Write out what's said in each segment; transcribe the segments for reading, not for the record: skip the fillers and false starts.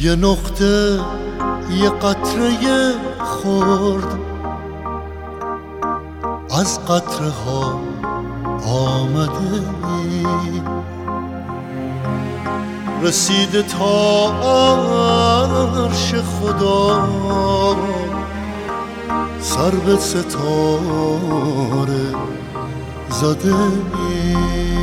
یه نقطه یه قطره خورد از قطره ها آمده ای، رسیده تا عرش خدا، سر به ستاره زده ای.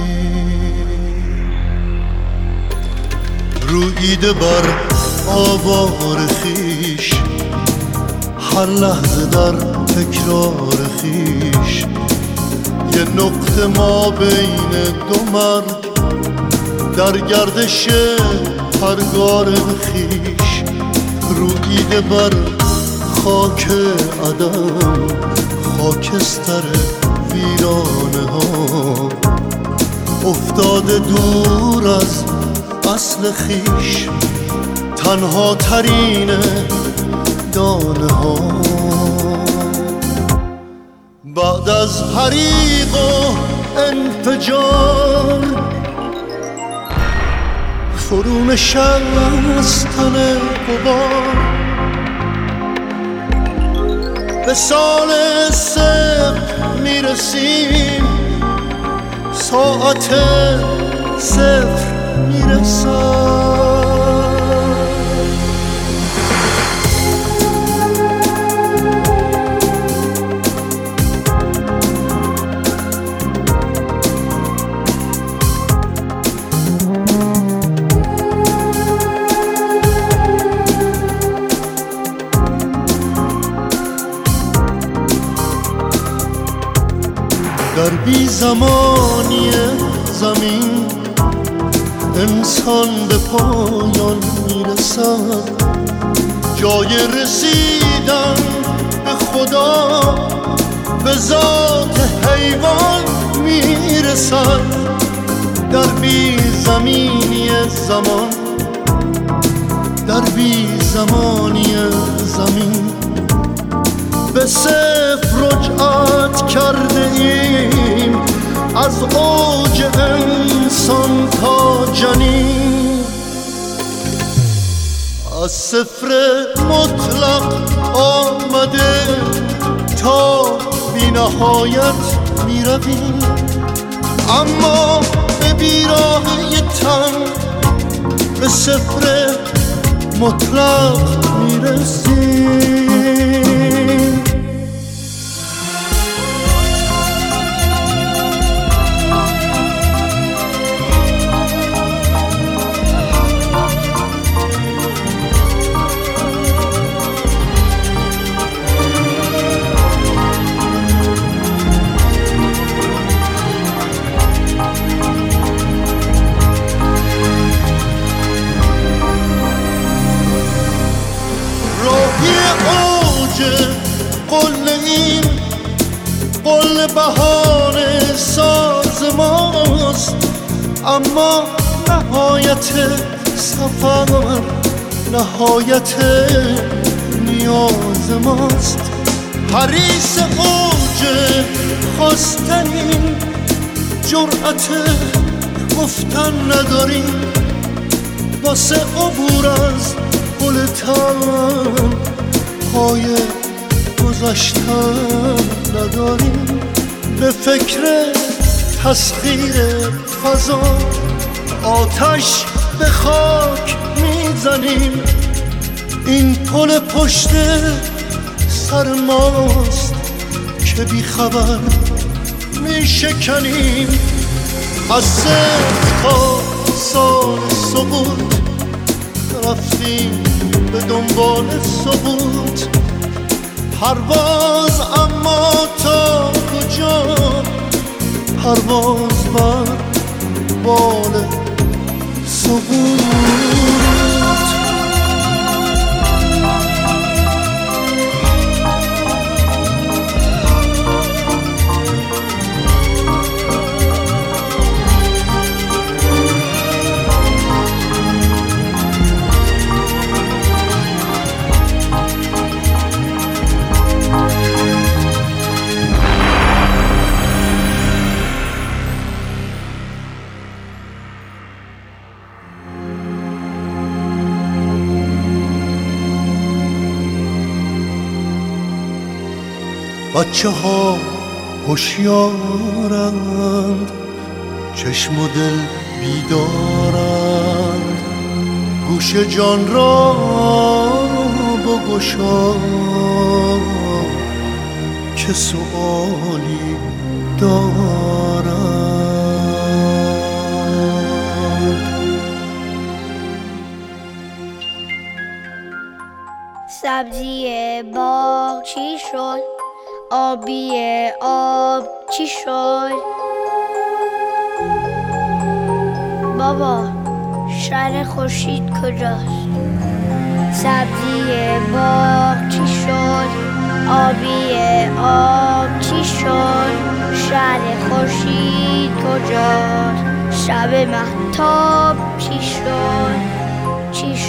رویده بر آوار خیش، هر لحظه در تکرار خیش، یه نقطه ما بین دو مرگ، در گردش پرگار خیش. رویده بر خاک عدم، خاکستر ویرانه ها، افتاده دور از اصل خیش، تنها ترین دانه ها. بعد از حریق و انفجار، فرو نشستن غبار، به سال صفر میرسیم، ساعت صفر میرسد. در بی زمانی زمین، انسان به پایان میرسد. جای رسیدن به خدا، به ذات حیوان میرسد. در بی زمینی زمان، در بی زمانی زمین، به صفر رجعت کرده ایم، از اوج انسان تا جنین. از صفر مطلق آمده تا بی نهایت می رویم، اما به بیراهه تن به صفر مطلق می رسیم. قل این قل بهانه ساز ماست، اما نهایت سفر نهایت نیاز ماست. حریص اوج خواستنیم، جرأت گفتن نداریم، واسه عبور از پل تن پای گذشتن نداریم. به فکر تسخیر فضا آتش به خاک میزنیم. این پل پشت سر ماست که بی خبر میشکنیم. از صفر تا سال سقوط رفتیم به دنبال ثبوت. پرواز اما تا کجا؟ پرواز بر بال سقوط. بچه ها هوشیارند، چشم و دل بیدارند، گوش جان را بگشا که سؤالی دارند. سبزی باغ چی شد؟ آبی آب چی شد؟ بابا شهر خورشید کجاست؟ سبزی باغ چی شد؟ آبی آب چی شد؟ شهر خورشید کجاست؟ شب مهتاب چی شد؟ چی شد؟